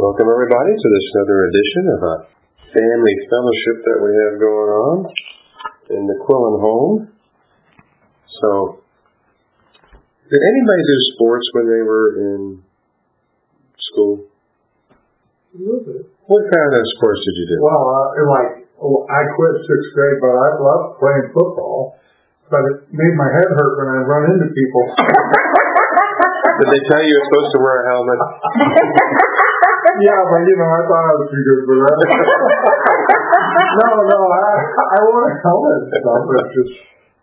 Welcome, everybody, to this another edition of a family fellowship that we have going on in the Quillen home. So, did anybody do sports when they were in school? A little bit. What kind of sports did you do? Well, I quit 6th grade, but I loved playing football. But it made my head hurt when I run into people. Did they tell you you're supposed to wear a helmet? Yeah, but I thought I was too good for that. No, I wore a helmet and stuff. It's just...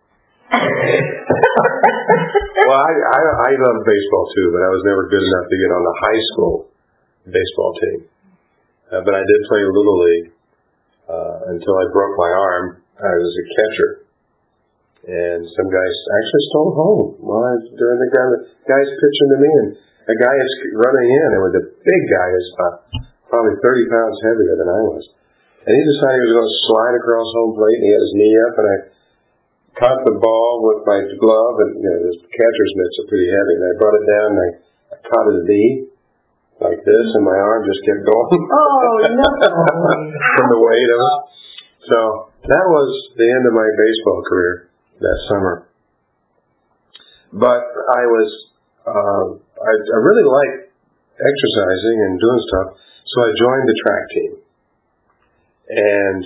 Well, I love baseball too, but I was never good enough to get on the high school baseball team. But I did play Little League until I broke my arm. I was a catcher. And some guys actually stole home during the guys pitching to me, and a guy is running in, and with a big guy is probably 30 pounds heavier than I was. And he decided he was going to slide across home plate, and he had his knee up, and I caught the ball with my glove, and the catcher's mitts are pretty heavy, and I brought it down, and I caught his knee like this, and my arm just kept going. Oh, no. From the weight of it. So that was the end of my baseball career that summer. But I really liked exercising and doing stuff, so I joined the track team. And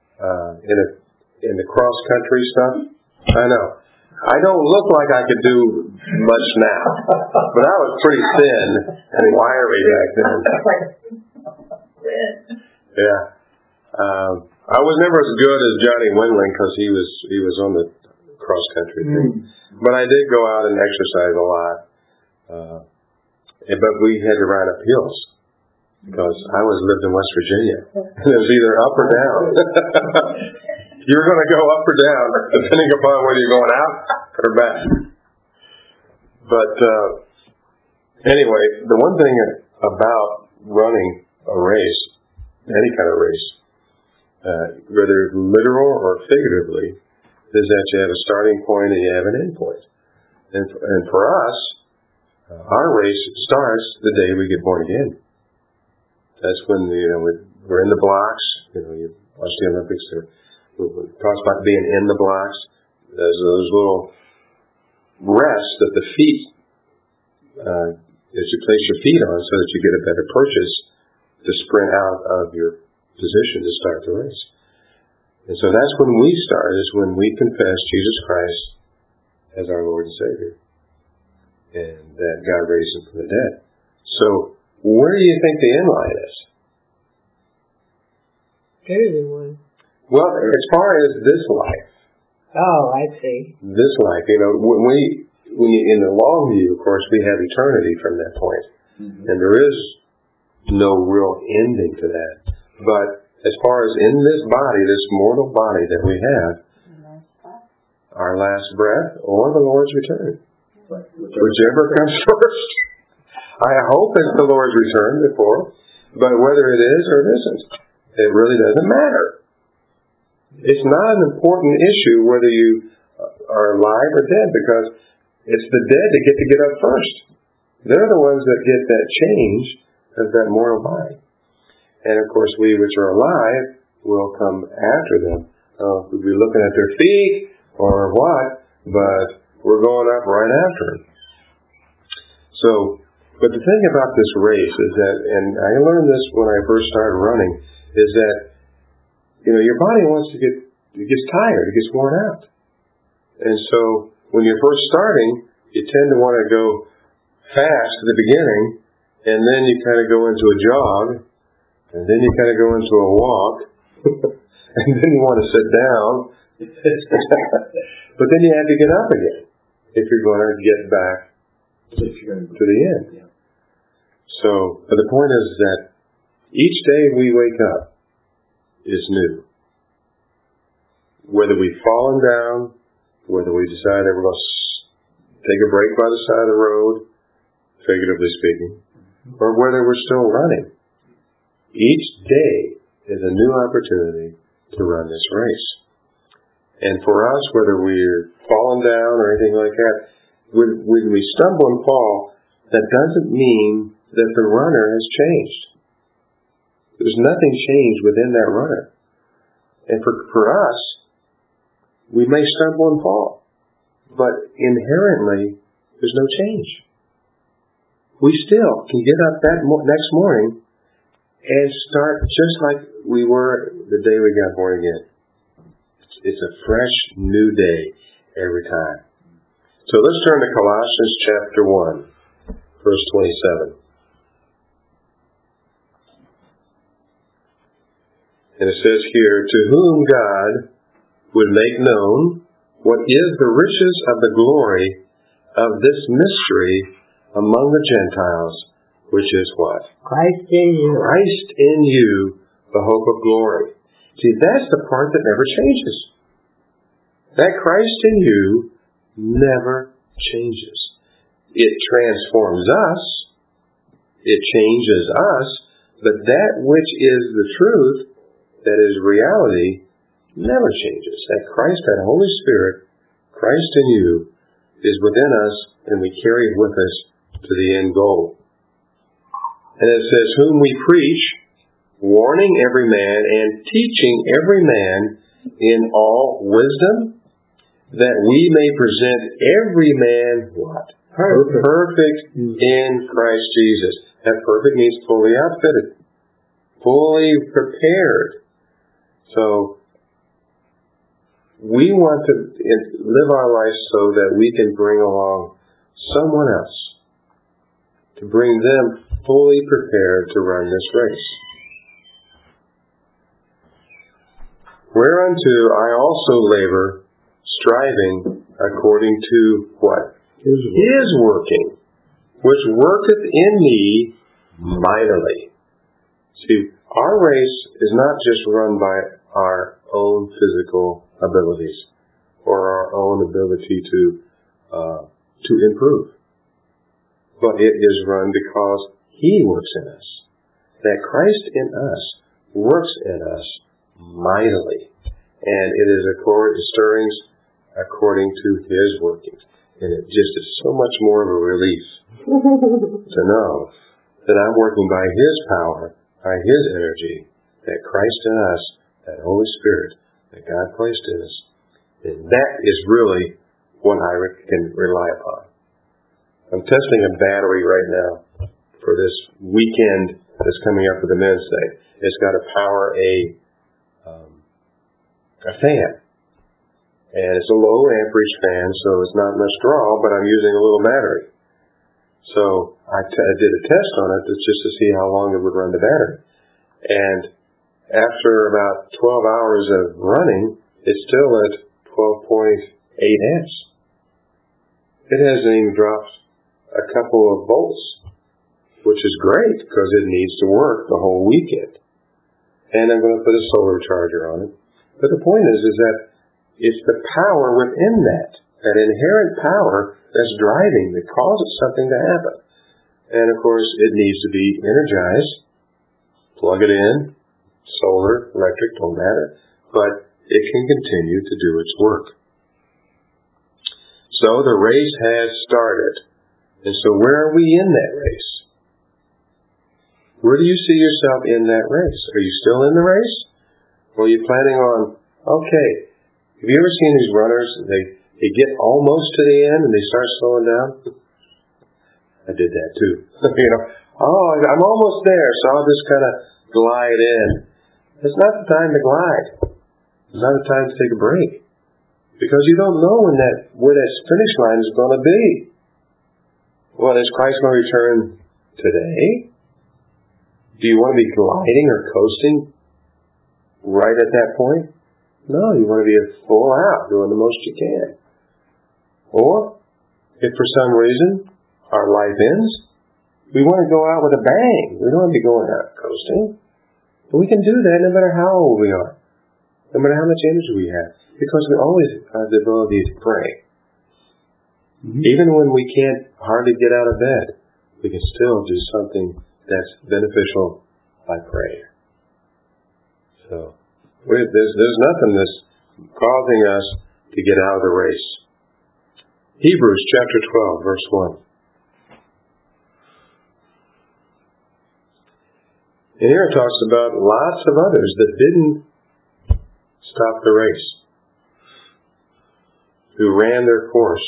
in the cross country stuff, I know I don't look like I could do much now, but I was pretty thin and wiry back then. Yeah. I was never as good as Johnny Wendling because he was on the cross country thing. But I did go out and exercise a lot. But we had to ride up hills because I lived in West Virginia. And it was either up or down. You were going to go up or down depending upon whether you're going out or back. But anyway, the one thing about running a race, any kind of race, whether literal or figuratively, is that you have a starting point and you have an end point. And for us, our race starts the day we get born again. That's when we're in the blocks. You watch the Olympics. It talks about being in the blocks. There's those little rests that the feet, that you place your feet on, so that you get a better purchase to sprint out of your position to start the race. And so that's when we start, is when we confess Jesus Christ as our Lord and Savior. And that God raised him from the dead. So, where do you think the end line is? Everyone. Well, as far as this life. Oh, I see. This life, when in the long view, of course, we have eternity from that point. Mm-hmm. And there is no real ending to that. But as far as in this body, this mortal body that we have, our last breath or the Lord's return, whichever comes first. I hope it's the Lord's return before, but whether it is or it isn't, it really doesn't matter. It's not an important issue whether you are alive or dead, because it's the dead that get up first. They're the ones that get that change of that mortal body. And of course, we which are alive will come after them. We'll be looking at their feet or what, but we're going up right after them. So, but the thing about this race is that, and I learned this when I first started running, is that, your body it gets tired, it gets worn out. And so, when you're first starting, you tend to want to go fast at the beginning, and then you kind of go into a jog, and then you kind of go into a walk, and then you want to sit down, but then you have to get up again if you're going to get back to the end. Yeah. So, but the point is that each day we wake up is new. Whether we've fallen down, whether we decide that we're going to take a break by the side of the road, figuratively speaking, or whether we're still running. Each day is a new opportunity to run this race. And for us, whether we're falling down or anything like that, when we stumble and fall, that doesn't mean that the runner has changed. There's nothing changed within that runner. And for us, we may stumble and fall, but inherently, there's no change. We still can get up that next morning and start just like we were the day we got born again. It's a fresh, new day every time. So let's turn to Colossians chapter 1, verse 27. And it says here, to whom God would make known what is the riches of the glory of this mystery among the Gentiles, which is what? Christ in you. Christ in you, the hope of glory. See, that's the part that never changes. That Christ in you never changes. It transforms us. It changes us. But that which is the truth, that is reality, never changes. That Christ, that Holy Spirit, Christ in you, is within us, and we carry it with us to the end goal. And it says, whom we preach, warning every man and teaching every man in all wisdom, that we may present every man what? Perfect in Christ Jesus. That perfect means fully outfitted, fully prepared. So, we want to live our life so that we can bring along someone else, to bring them fully prepared to run this race. Whereunto I also labor, striving according to what? His working, which worketh in me mightily. See, our race is not just run by our own physical abilities or our own ability to improve, but it is run because He works in us. That Christ in us works in us mightily, and it is stirrings according to His workings. And it just is so much more of a relief to know that I'm working by His power, by His energy, that Christ in us, that Holy Spirit that God placed in us, and that is really what I can rely upon. I'm testing a battery right now for this weekend that's coming up for the Men's Day. It's got to power a fan. And it's a low amperage fan, so it's not much draw, but I'm using a little battery. So I did a test on it just to see how long it would run the battery. And after about 12 hours of running, it's still at 12.8 amps. It hasn't even dropped a couple of volts, which is great because it needs to work the whole weekend. And I'm going to put a solar charger on it. But the point is that it's the power within that inherent power that's driving, that causes something to happen. And of course, it needs to be energized. Plug it in, solar, electric, don't matter. But it can continue to do its work. So the race has started. And so where are we in that race? Where do you see yourself in that race? Are you still in the race? Or are you planning on, okay, have you ever seen these runners, they get almost to the end and they start slowing down? I did that too. I'm almost there, so I'll just kind of glide in. It's not the time to glide. It's not the time to take a break. Because you don't know where that finish line is going to be. Well, is Christ going to return today? Do you want to be gliding or coasting right at that point? No, you want to be full out, doing the most you can. Or, if for some reason our life ends, we want to go out with a bang. We don't want to be going out coasting. But we can do that no matter how old we are, no matter how much energy we have, because we always have the ability to pray. Mm-hmm. Even when we can't hardly get out of bed, we can still do something that's beneficial by prayer. So, there's nothing that's causing us to get out of the race. Hebrews chapter 12, verse 1. And here it talks about lots of others that didn't stop the race, who ran their course.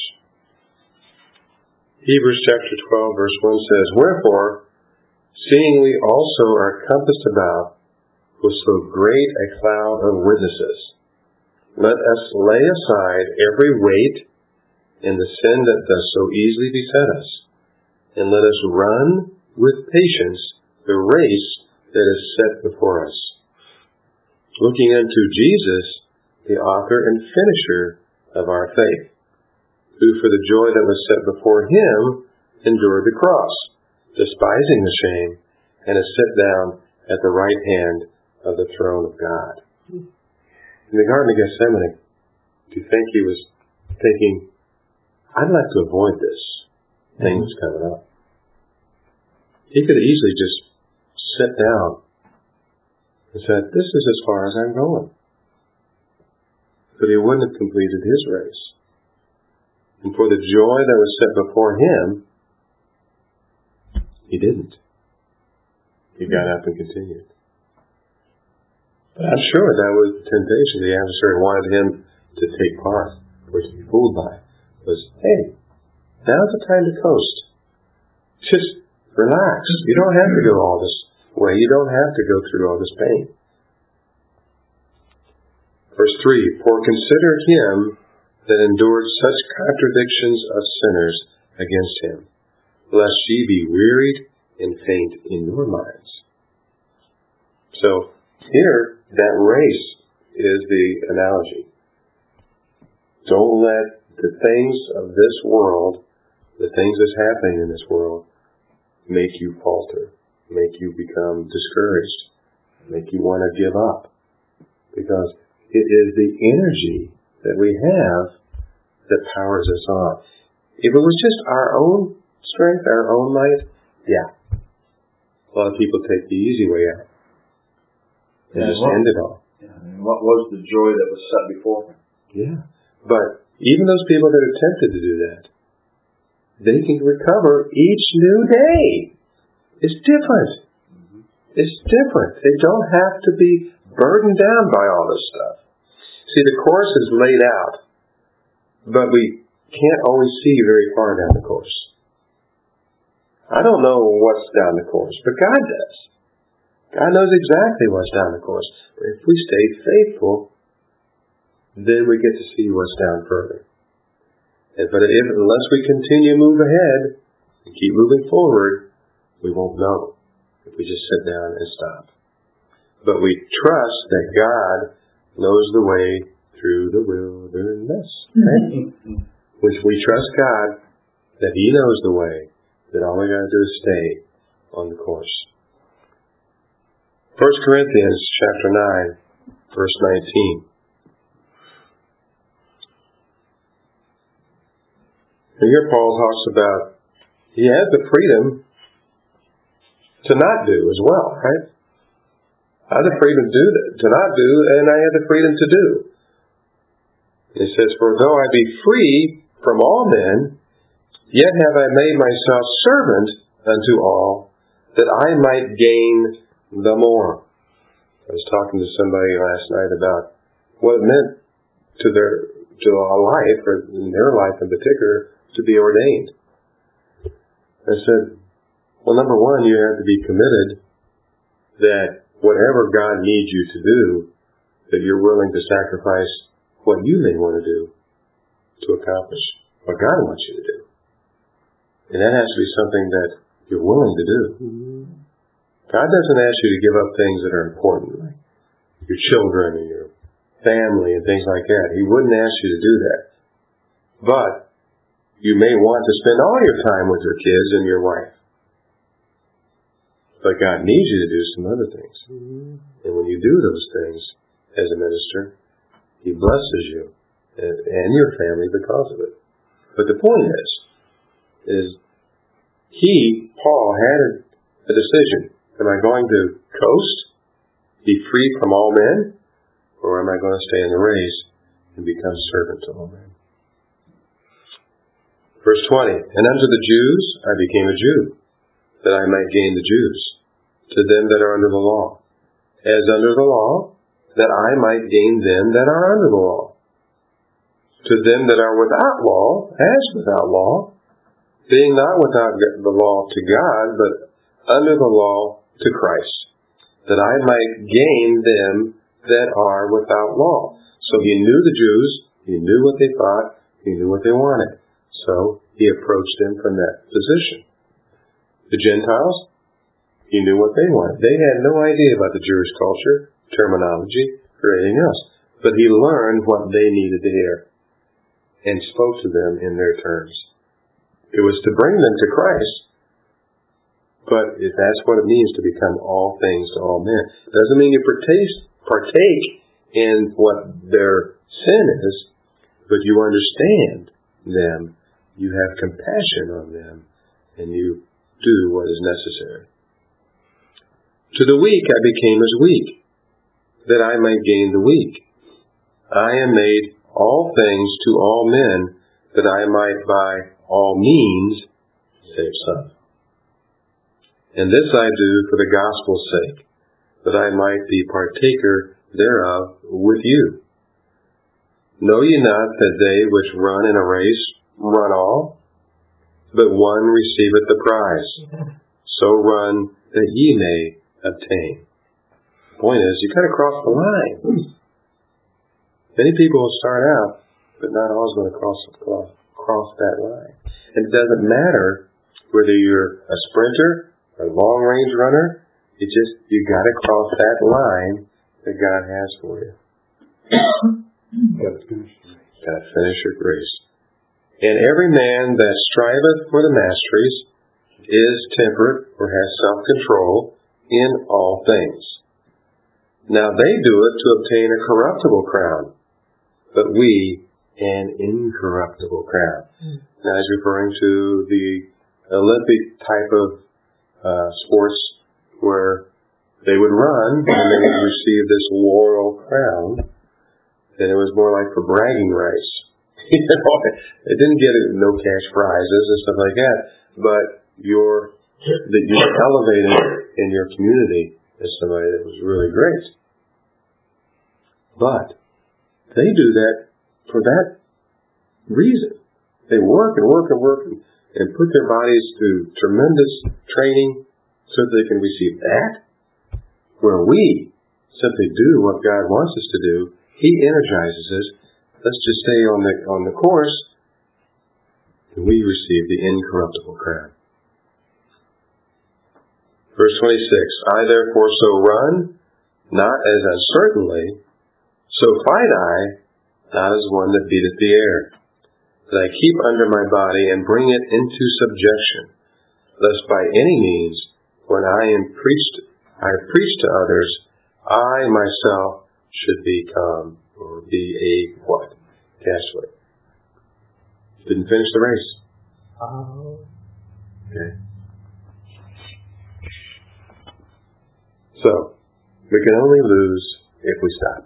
Hebrews chapter 12 verse 1 says, "Wherefore, seeing we also are compassed about with so great a cloud of witnesses, let us lay aside every weight and the sin that does so easily beset us, and let us run with patience the race that is set before us, looking unto Jesus, the author and finisher of our faith, who for the joy that was set before him endured the cross, despising the shame, and is set down at the right hand of the throne of God." In the Garden of Gethsemane, do you think he was thinking, I'd like to avoid this thing that's coming up? He could have easily just sat down and said, this is as far as I'm going. But he wouldn't have completed his race. And for the joy that was set before him, he didn't. He got up and continued. But I'm sure that was the temptation the adversary wanted him to take part, or to be fooled by, was, hey, now's the time to coast. Just relax. You don't have to go all this way. You don't have to go through all this pain. Verse 3, "For consider him that endured such contradictions of sinners against him, lest ye be wearied and faint in your minds." So here, that race is the analogy. Don't let the things of this world, the things that's happening in this world, make you falter, make you become discouraged, make you want to give up. Because it is the energy that we have that powers us on. If it was just our own strength, our own might, yeah. A lot of people take the easy way out and just end it all. Yeah, and what was the joy that was set before him? Yeah. But even those people that are tempted to do that, they can recover each new day. It's different. It's different. They don't have to be burdened down by all this stuff. See, the course is laid out, but we can't always see very far down the course. I don't know what's down the course, but God does. God knows exactly what's down the course. But if we stay faithful, then we get to see what's down further. But unless we continue to move ahead and keep moving forward, we won't know if we just sit down and stop. But we trust that God knows the way through the wilderness. Right? Which we trust God that He knows the way, that all we got to do is stay on the course. 1 Corinthians chapter 9, verse 19. And here Paul talks about he had the freedom to not do as well, right? I had the freedom to not do, and I had the freedom to do. He says, "For though I be free from all men, yet have I made myself servant unto all, that I might gain the more." I was talking to somebody last night about what it meant to a life, or in their life in particular, to be ordained. I said, well, number one, you have to be committed that whatever God needs you to do, that you're willing to sacrifice what you may want to do to accomplish what God wants you to do. And that has to be something that you're willing to do. God doesn't ask you to give up things that are important, like your children and your family and things like that. He wouldn't ask you to do that. But you may want to spend all your time with your kids and your wife. But God needs you to do some other things. And when you do those things as a minister, He blesses you and your family because of it. But the point is Paul had a decision. Am I going to coast, be free from all men, or am I going to stay in the race and become servant to all men? Verse 20, "And unto the Jews I became a Jew, that I might gain the Jews. to them that are under the law, as under the law, that I might gain them that are under the law. To them that are without law, as without law, being not without the law to God, but under the law to Christ, that I might gain them that are without law. So he knew the Jews, he knew what they thought, he knew what they wanted. So he approached them from that position. The Gentiles, he knew what they wanted. They had no idea about the Jewish culture, terminology, or anything else. But he learned what they needed to hear and spoke to them in their terms. It was to bring them to Christ, but that's what it means to become all things to all men. It doesn't mean you partake in what their sin is, but you understand them, you have compassion on them, and you do what is necessary. To the weak I became as weak, that I might gain the weak. I am made all things to all men, that I might by all means save some. And this I do for the gospel's sake, that I might be partaker thereof with you. Know ye not that they which run in a race run all, but one receiveth the prize? So run that ye may obtain. The point is, you got to cross the line. Many people will start out, but not always going to cross that line. And it doesn't matter whether you're a sprinter, a long-range runner. You got to cross that line that God has for you. Got to finish your race. And every man that striveth for the masteries is temperate or has self-control in all things. Now they do it to obtain a corruptible crown, but we an incorruptible crown. Now he's referring to the Olympic type of sports where they would run and they would receive this laurel crown, and it was more like for bragging rights. It didn't get no cash prizes and stuff like that, but you're elevated in your community as somebody that was really great. But they do that for that reason. They work and work and work and put their bodies through tremendous training so that they can receive that. Where we simply do what God wants us to do, He energizes us. Let's just stay on the course, and we receive the incorruptible crown. Verse 26, I therefore so run, not as uncertainly, so fight I, not as one that beateth the air, that I keep under my body and bring it into subjection, lest by any means, when I have preached to others, I myself should become or be a what? Castaway. Didn't finish the race. Oh. Okay. So, we can only lose if we stop.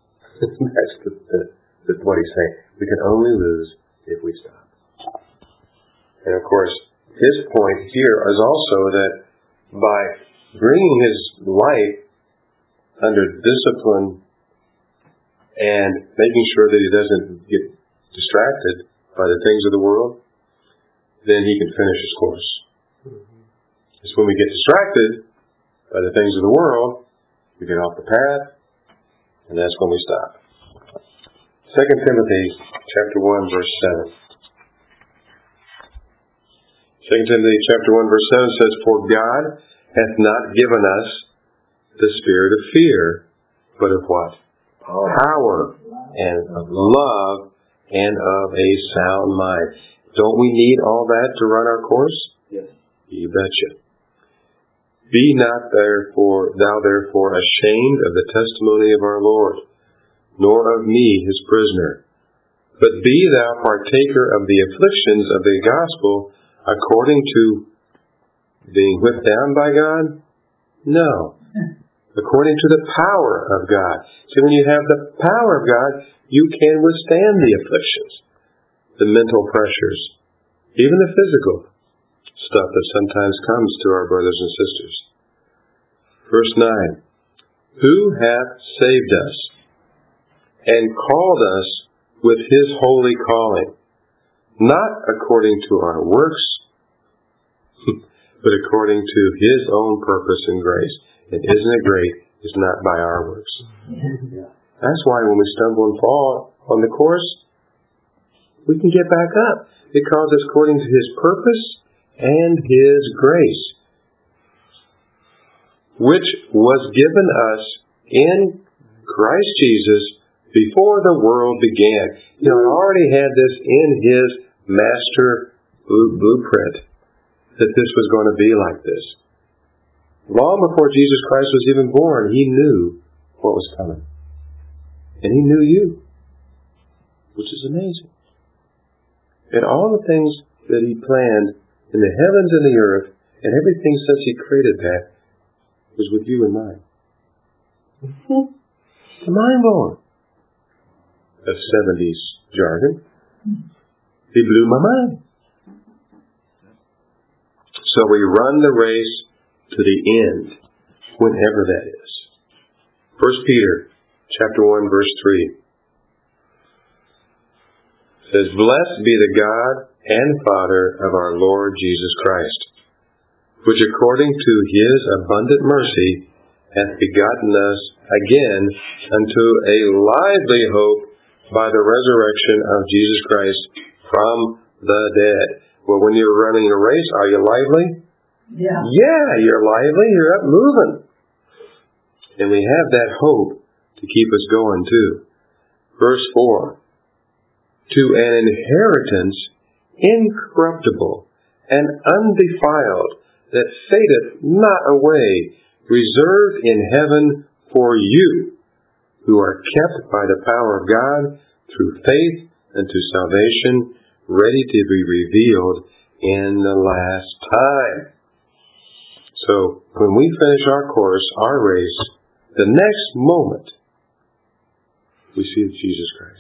That's what he's saying. We can only lose if we stop. And of course, his point here is also that by bringing his life under discipline and making sure that he doesn't get distracted by the things of the world, then he can finish his course. It's when we get distracted by the things of the world, we get off the path, and that's when we stop. 2 Timothy chapter 1, verse 7. 2 Timothy chapter 1, verse 7 says, For God hath not given us the spirit of fear, but of what? Power, and of love, and of a sound mind. Don't we need all that to run our course? Yes. You betcha. Be not thou therefore ashamed of the testimony of our Lord, nor of me his prisoner, but be thou partaker of the afflictions of the gospel according to being whipped down by God? No. According to the power of God. So when you have the power of God, you can withstand the afflictions, the mental pressures, even the physical stuff that sometimes comes to our brothers and sisters. Verse 9. Who hath saved us and called us with his holy calling, not according to our works, but according to his own purpose and grace. And isn't it great? It's not by our works. Yeah. That's why when we stumble and fall on the course, we can get back up, because it's according to his purpose and his grace, which was given us in Christ Jesus before the world began. You know, I already had this in his master blueprint, that this was going to be like this. Long before Jesus Christ was even born, he knew what was coming. And he knew you, which is amazing. And all the things that he planned in the heavens and the earth, and everything since he created that, was with you in mind. It's mind-blowing. That's 70s jargon. He blew my mind. So we run the race to the end, whenever that is. 1 Peter chapter 1, verse 3 says, Blessed be the God and Father of our Lord Jesus Christ, which according to his abundant mercy hath begotten us again unto a lively hope by the resurrection of Jesus Christ from the dead. Well, when you're running a race, are you lively? Yeah. Yeah, you're lively. You're up moving. And we have that hope to keep us going too. Verse 4. To an inheritance incorruptible and undefiled, that fadeth not away, reserved in heaven for you, who are kept by the power of God through faith unto salvation, ready to be revealed in the last time. So, when we finish our course, our race, the next moment, we see Jesus Christ.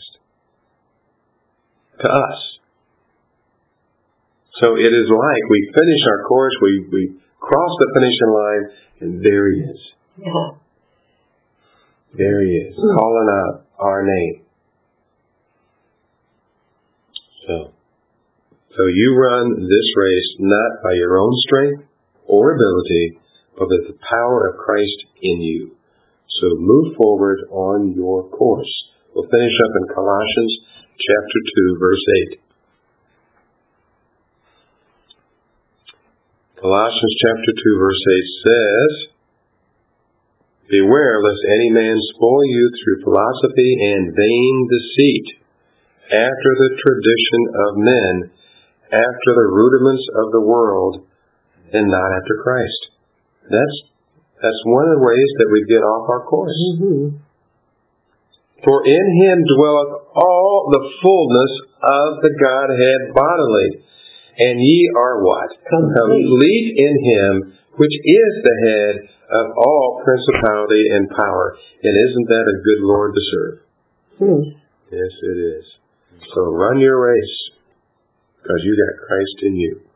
To us. So it is like we finish our course, we cross the finishing line, and there he is. Yeah. There he is, calling out our name. So you run this race not by your own strength or ability, but with the power of Christ in you. So move forward on your course. We'll finish up in Colossians chapter 2, verse 8. Colossians chapter 2, verse 8 says, Beware lest any man spoil you through philosophy and vain deceit, after the tradition of men, after the rudiments of the world, and not after Christ. That's one of the ways that we get off our course. Mm-hmm. For in him dwelleth all the fullness of the Godhead bodily, and ye are what? Complete in him, which is the head of all principality and power. And isn't that a good Lord to serve? Yes, it is. So run your race, because you got Christ in you.